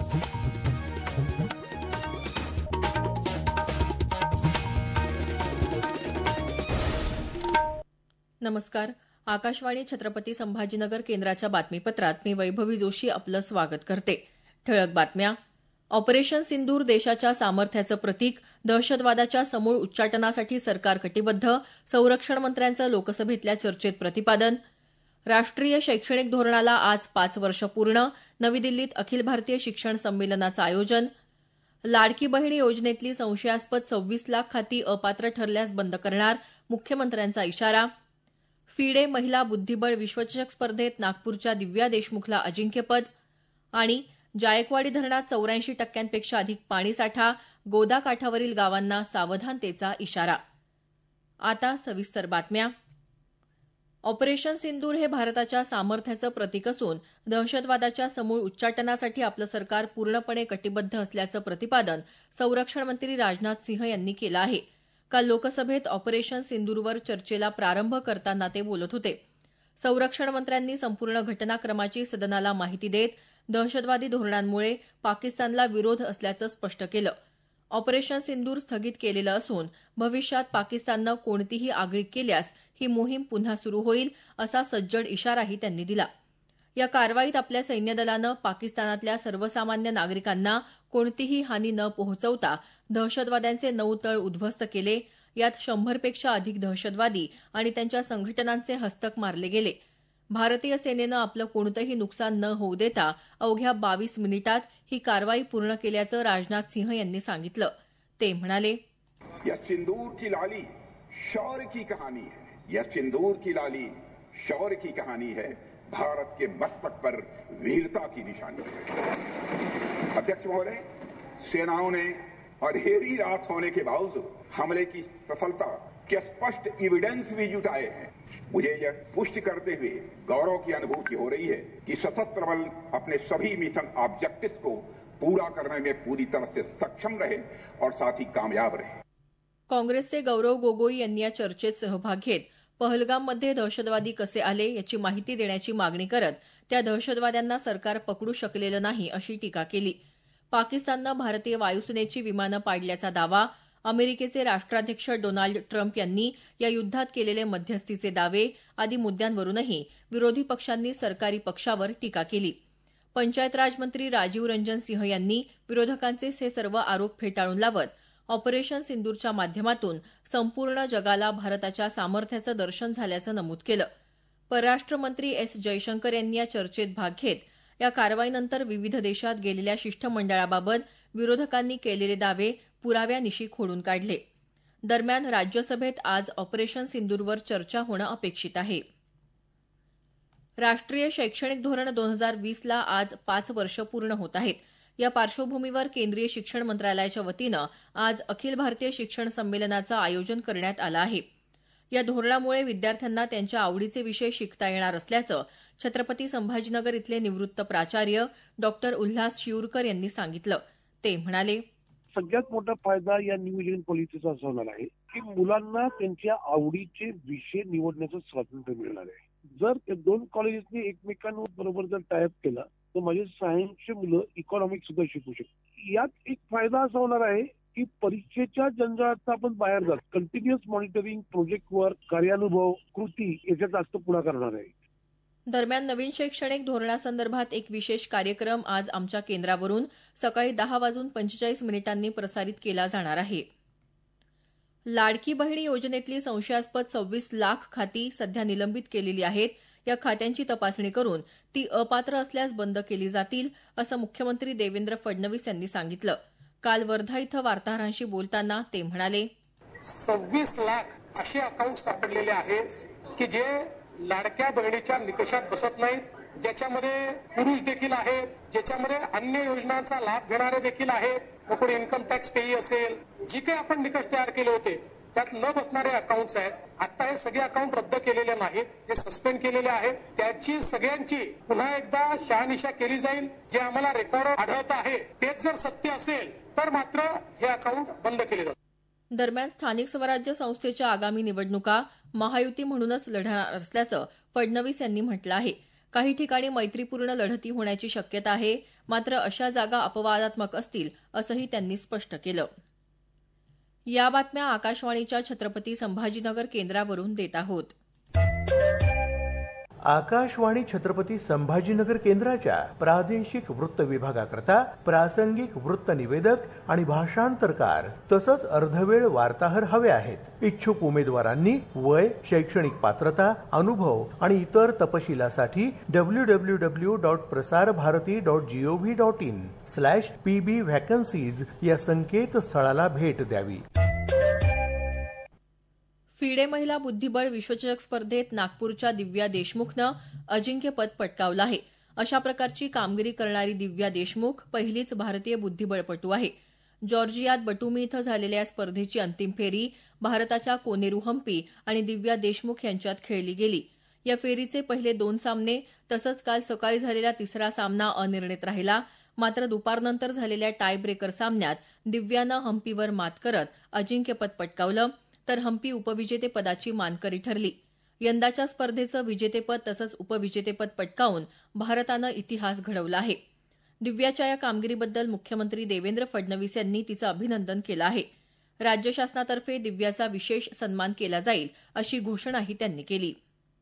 नमस्कार. आकाशवाणी छत्रपती संभाजीनगर केंद्राच्या बातमीपत्रात मी वैभवी जोशी आपलं स्वागत करते. ठळक बातम्या. ऑपरेशन सिंदूर देशाच्या सामर्थ्याचं प्रतीक, दहशतवादाच्या समूळ उच्चाटनासाठी सरकार कटिबद्ध, संरक्षण मंत्र्यांचं लोकसभेतल्या चर्चेत प्रतिपादन. राष्ट्रीय शैक्षणिक धोरणाला आज 5 वर्ष पूर्ण, नवी दिल्लीत अखिल भारतीय शिक्षण संमेलनाचं आयोजन. लाडकी बहीण योजनेतली संशयास्पद 26 लाख खाती अपात्र ठरल्यास बंद करणार, मुख्यमंत्र्यांचा इशारा. फिडे महिला बुद्धिबळ विश्वचषक स्पर्धेत नागपूरच्या दिव्या देशमुखला अजिंक्यपद. आणि जायकवाडी धरणात 84% अधिक पाणीसाठा, गोदा काठावरील गावांना सावधानतेचा इशारा. आता सविस्तर बातम्या. ऑपरेशन सिंदूर हे भारताच्या सामर्थ्याचं प्रतीक असून दहशतवादाच्या समूळ उच्चाटनासाठी आपलं सरकार पूर्णपणे कटिबद्ध असल्याचं प्रतिपादन संरक्षण मंत्री राजनाथ सिंह यांनी केलं आहे. काल लोकसभेत ऑपरेशन सिंदूरवर चर्चेला प्रारंभ करताना ते बोलत होते. संरक्षण मंत्र्यांनी संपूर्ण घटनाक्रमाची सदनाला माहिती देत दहशतवादी धोरणांमुळे पाकिस्तानला विरोध असल्याचं स्पष्ट केलं. ऑपरेशन सिंदूर स्थगित केलेलं असून भविष्यात पाकिस्ताननं कोणतीही आगळीक केल्यास ही मोहीम पुन्हा सुरू होईल असा सज्जड इशाराही त्यांनी दिला. या कारवाईत आपल्या सैन्यदलानं पाकिस्तानातल्या सर्वसामान्य नागरिकांना कोणतीही हानी न पोहोचवता दहशतवाद्यांचे 9 तळ उद्ध्वस्त केले. यात 100 पेक्षा अधिक दहशतवादी आणि त्यांच्या संघटनांचे हस्तक मारले गेले. भारतीय सेनेनं आपलं कोणतंही नुकसान न होऊ देता अवघ्या 22 मिनिटात ही कारवाई पूर्ण केल्याचं राजनाथ सिंह यांनी सांगितलं. ते म्हणाले, यह सिंदूर की लाली शौर्य की कहानी है. यह सिंदूर की लाली शौर्य की कहानी है. भारत के मस्तक पर वीरता की निशानी है. अध्यक्ष महोदय, सेनाओं ने अंधेरी रात होने के बावजूद हमले की सफलता के स्पष्ट एविडेंस भी जुटाए हैं. मुझे यह पुष्टि करते हुए गौरव की अनुभूति हो रही है कि सशस्त्र बल अपने सभी मिशन ऑब्जेक्टिव्स को पूरा करने में पूरी तरह से सक्षम रहे और साथ ही कामयाब रहे. काँग्रेसचे गौरव गोगोई यांनी या चर्चेत सहभाग घेत पहलगाममध्ये दहशतवादी कसे आले याची माहिती देण्याची मागणी करत त्या दहशतवाद्यांना सरकार पकडू शकलेलं नाही अशी टीका केली. पाकिस्ताननं भारतीय वायुसेनेची विमानं पाडल्याचा दावा, अमेरिकेचे राष्ट्राध्यक्ष डोनाल्ड ट्रम्प यांनी या युद्धात केलेले मध्यस्थीचे दावे आदी मुद्द्यांवरूनही विरोधी पक्षांनी सरकारी पक्षावर टीका केली. पंचायत राज मंत्री राजीव रंजन सिंह यांनी विरोधकांचे हे सर्व आरोप फेटाळून लावत ऑपरेशन सिंदूरच्या माध्यमातून संपूर्ण जगाला भारताच्या सामर्थ्याचं दर्शन झाल्याचं नमूद केलं. परराष्ट्र मंत्री एस जयशंकर यांनी या चर्चेत भाग घेत या कारवाईनंतर विविध देशात गेलेल्या शिष्टमंडळाबाबत विरोधकांनी केलेले दावे पुराव्यानिशी खोडून काढले. दरम्यान राज्यसभेत आज ऑपरेशन सिंदूरवर चर्चा होणं अपेक्षित आहे. राष्ट्रीय शैक्षणिक धोरण 2020ला आज 5 वर्ष पूर्ण होत आहेत. या पार्श्वभूमीवर केंद्रीय शिक्षण मंत्रालयाच्या वतीनं आज अखिल भारतीय शिक्षण संमेलनाचं आयोजन करण्यात आलं आहे. या धोरणामुळे विद्यार्थ्यांना त्यांच्या आवडीचे विषय शिकता येणार असल्याचं छत्रपती संभाजीनगर इथले निवृत्त प्राचार्य डॉ. उल्हास शिऊरकर यांनी सांगितलं. ते म्हणाले, सगळ्यात मोठा फायदा या न्यू इंडियन पॉलिसीचा असा होणार आहे की मुलांना त्यांच्या आवडीचे विषय निवडण्याचं स्वातंत्र्य मिळणार आहे. जर त्या 2 कॉलेजेसनी एकमेकांबरोबर जर टायअप केला तर माझे सायन्सचे मुलं इकॉनॉमिक्स सुद्धा शिकू शकतात. यात एक फायदा असा होणार आहे की परीक्षेच्या जंजाळात आपण बाहेर जात कंटिन्युअस मॉनिटरिंग, प्रोजेक्ट वर्क, कार्यानुभव, कृती याच्यात जास्त पुढाकार करणार आहे. दरम्यान नवीन शैक्षणिक धोरणासंदर्भात एक विशेष कार्यक्रम आज आमच्या केंद्रावरून सकाळी 10:45 प्रसारित केला जाणार आहे. लाडकी बहीण योजनेतली संशयास्पद 26 लाख खाती सध्या निलंबित केलेली आहेत. या खात्यांची तपासणी करून ती अपात्र असल्यास बंद केली जातील असं मुख्यमंत्री देवेंद्र फडणवीस यांनी सांगितलं. काल वर्धा इथं वार्ताहरांशी बोलताना ते म्हणाले, 26 लाख असे अकाउंट सापडलेले आहेत की जे लाडक्या बहिणीच्या निकषात बसत नाहीत, ज्याच्यामध्ये पुरुष देखील आहेत, ज्याच्यामध्ये अन्य योजनांचा लाभ घेणारे देखील आहेत, मग कोणी इन्कम टॅक्स पेई असेल, जी काही आपण निकष तयार केले होते त्यात न बसणारे अकाउंट्स आहेत. आता हे सगळे अकाउंट रद्द केलेले नाहीत, हे सस्पेंड केलेले आहेत. त्याची सगळ्यांची पुन्हा एकदा शहानिशा केली जाईल. जे आम्हाला रेकॉर्ड आढळत आहे तेच जर सत्य असेल तर मात्र हे अकाउंट बंद केले जातील. दरम्यान स्थानिक स्वराज्य संस्थेच्या आगामी निवडणुका महायुती म्हणूनच लढणार असल्याचं फडणवीस यांनी म्हटलं आहे. काही ठिकाणी मैत्रीपूर्ण लढती होण्याची शक्यता आहे, मात्र अशा जागा अपवादात्मक असतील असंही त्यांनी स्पष्ट केलं. या बातम्या आकाशवाणीच्या छत्रपती संभाजीनगर केंद्रावरून देत आहोत. आकाशवाणी छत्रपती संभाजीनगर केंद्राच्या प्रादेशिक वृत्त विभागाकरता प्रासंगिक वृत्त निवेदक आणि भाषांतरकार तसंच अर्धवेळ वार्ताहर हवे आहेत. इच्छुक उमेदवारांनी वय, शैक्षणिक पात्रता, अनुभव आणि इतर तपशिलासाठी www.prasarbharati.gov.in/pb vacancies या संकेतस्थळाला भेट द्यावी. फिडे महिला बुद्धिबळ विश्वचषक स्पर्धेत नागपूरच्या दिव्या देशमुखनं अजिंक्यपद पटकावलं आहे. अशा प्रकारची कामगिरी करणारी दिव्या देशमुख पहिलीच भारतीय बुद्धिबळपटू आहे. जॉर्जियात बटुमी इथं झालेल्या या स्पर्धेची अंतिम फेरी भारताच्या कोनेरू हम्पी आणि दिव्या देशमुख यांच्यात खेळली गेली. या फेरीचे पहिले 2 सामने तसंच काल सकाळी झालेला तिसरा सामना अनिर्णित राहिला. मात्र दुपारनंतर झालेल्या टाय ब्रेकर सामन्यात दिव्यानं हम्पीवर मात करत अजिंक्यपद पटकावलं, तर हम्पी उपविजेतेपदाची मानकरी ठरली. यंदाच्या स्पर्धेचं विजेतेपद तसंच उपविजेतेपद पटकावून भारतानं इतिहास घडवला आहे. दिव्याच्या या कामगिरीबद्दल मुख्यमंत्री देवेंद्र फडणवीस यांनी तिचं अभिनंदन केलं आहे. राज्य शासनातर्फे दिव्याचा विशेष सन्मान केला जाईल अशी घोषणाही त्यांनी केली.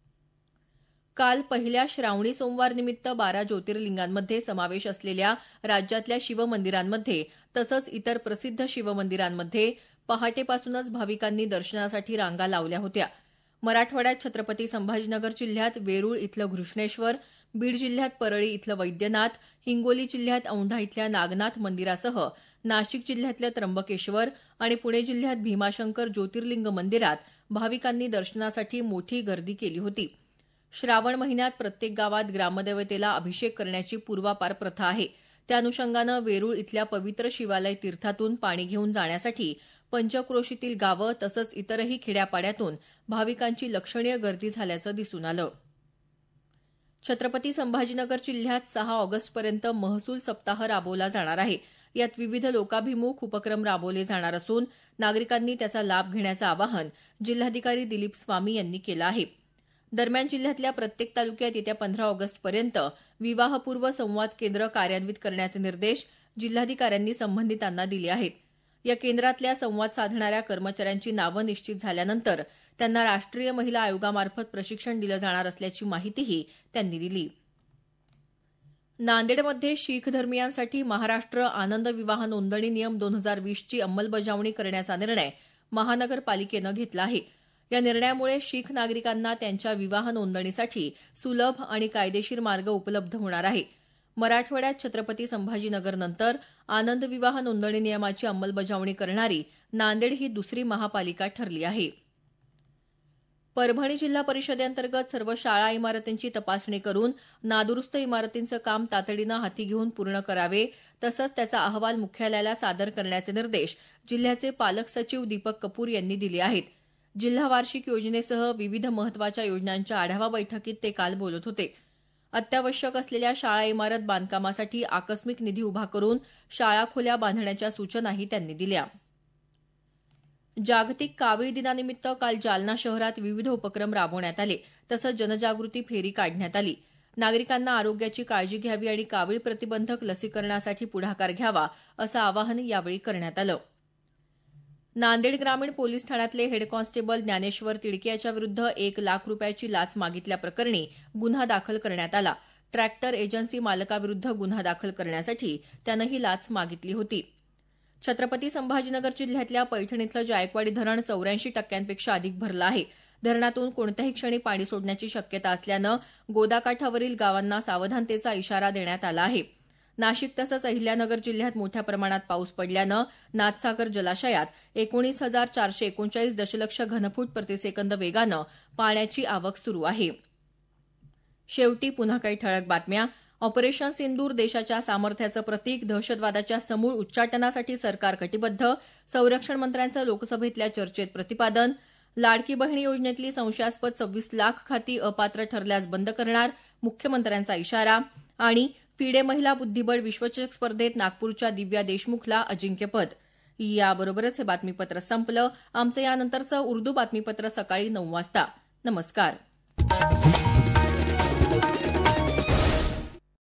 काल पहिल्या श्रावणी सोमवारनिमित्त 12 ज्योतिर्लिंगांमध्ये समावेश असलेल्या राज्यातल्या शिवमंदिरांमध्ये तसंच इतर प्रसिद्ध शिवमंदिरांमध्ये पहाटेपासूनच भाविकांनी दर्शनासाठी रांगा लावल्या होत्या. मराठवाड्यात छत्रपती संभाजीनगर जिल्ह्यात वेरूळ इथलं घृष्णेश्वर, बीड जिल्ह्यात परळी इथलं वैद्यनाथ, हिंगोली जिल्ह्यात औंढा इथल्या नागनाथ मंदिरासह नाशिक जिल्ह्यातलं त्र्यंबकेश्वर आणि पुणे जिल्ह्यात भीमाशंकर ज्योतिर्लिंग मंदिरात भाविकांनी दर्शनासाठी मोठी गर्दी केली होती. श्रावण महिन्यात प्रत्येक गावात ग्रामदेवतेला अभिषेक करण्याची पूर्वापार प्रथा आहे. त्या अनुषंगानं वेरूळ इथल्या पवित्र शिवालय तीर्थातून पाणी घेऊन जाण्यासाठी पंचक्रोशीतील गावं तसंच इतरही खेड्यापाड्यातून भाविकांची लक्षणीय गर्दी झाल्याचं दिसून आलं. छत्रपती संभाजीनगर जिल्ह्यात 6 ऑगस्टपर्यंत महसूल सप्ताह राबवला जाणार आहे. यात विविध लोकाभिमुख उपक्रम राबवले जाणार असून नागरिकांनी त्याचा लाभ घेण्याचं आवाहन जिल्हाधिकारी दिलीप स्वामी यांनी केलं आहे. दरम्यान जिल्ह्यातल्या प्रत्येक तालुक्यात येत्या 15 ऑगस्टपर्यंत विवाहपूर्व संवाद केंद्र कार्यान्वित करण्याचे निर्देश जिल्हाधिकाऱ्यांनी संबंधितांना दिले आहेत. या केंद्रातल्या संवाद साधणाऱ्या कर्मचाऱ्यांची नावं निश्चित झाल्यानंतर त्यांना राष्ट्रीय महिला आयोगामार्फत प्रशिक्षण दिलं जाणार असल्याची माहितीही त्यांनी दिली. नांदेडमध्ये शीख धर्मीयांसाठी महाराष्ट्र आनंद विवाह नोंदणी नियम 2020 ची अंमलबजावणी करण्याचा निर्णय महानगरपालिकेनं घेतला आहे. या निर्णयामुळे शीख नागरिकांना त्यांच्या विवाह नोंदणीसाठी सुलभ आणि कायदेशीर मार्ग उपलब्ध होणार आहे. मराठवाड्यात छत्रपती संभाजीनगरनंतर आनंद विवाह नोंदणी नियमाची अंमलबजावणी करणारी नांदेड ही दुसरी महापालिका ठरली आहे. परभणी जिल्हा परिषदेअंतर्गत सर्व शाळा इमारतींची तपासणी करून नादुरुस्त इमारतींचं काम तातडीनं हाती घेऊन पूर्ण करावे तसंच त्याचा अहवाल मुख्यालयाला सादर करण्याचे निर्देश जिल्ह्याचे पालक सचिव दीपक कपूर यांनी दिले आहेत. जिल्हा वार्षिक योजनेसह विविध महत्वाच्या योजनांच्या आढावा बैठकीत ते काल बोलत होते. अत्यावश्यक असलेल्या शाळा इमारत बांधकामासाठी आकस्मिक निधी उभा करून शाळा खोल्या बांधण्याच्या सूचनाही त्यांनी दिल्या. जागतिक कावीळ दिनानिमित्त काल जालना शहरात विविध उपक्रम राबवण्यात आले तसंच जनजागृती फेरी काढण्यात आली. नागरिकांना आरोग्याची काळजी घ्यावी आणि कावीळ प्रतिबंधक लसीकरणासाठी पुढाकार घ्यावा असं आवाहन यावेळी करण्यात आलं. नांदेड ग्रामीण पोलीस ठाण्यातले हेड कॉन्स्टेबल ज्ञानेश्वर तिडके याच्या विरुद्ध 1 लाख रुपयाची लाच मागितल्याप्रकरणी गुन्हा दाखल करण्यात आला. ट्रॅक्टर एजन्सी मालकाविरुद्ध गुन्हा दाखल करण्यासाठी त्यानं ही लाच मागितली होती. छत्रपती संभाजीनगर जिल्ह्यातल्या पैठण इथलं जायकवाडी धरण 84% अधिक भरलं आहे. धरणातून कोणत्याही क्षणी पाणी सोडण्याची शक्यता असल्यानं गोदाकाठावरील गावांना सावधानतेचा इशारा देण्यात आला आहे. नाशिक तसंच अहिल्यानगर जिल्ह्यात मोठ्या प्रमाणात पाऊस पडल्यानं नाथसागर जलाशयात 19,439 दशलक्ष घनफूट प्रतिसेकंद वेगानं पाण्याची आवक सुरू आहे. शेवटी पुन्हा काही ठळक बातम्या. ऑपरेशन सिंदूर देशाच्या सामर्थ्याचं प्रतीक, दहशतवादाच्या समूळ उच्चाटनासाठी सरकार कटिबद्ध, संरक्षण मंत्र्यांचं लोकसभेतल्या चर्चेत प्रतिपादन, लाडकी बहिणी योजनेतली संशयास्पद 26 लाख खाती अपात्र ठरल्यास बंद करणार, मुख्यमंत्र्यांचा इशारा आणि फिडे महिला बुद्धिबळ विश्वचषक स्पर्धेत नागपूरच्या दिव्या देशमुखला अजिंक्यपद. याबरोबरच हे बातमीपत्र संपलं. आमचं यानंतरचं उर्दू बातमीपत्र सकाळी 9 वाजता. नमस्कार.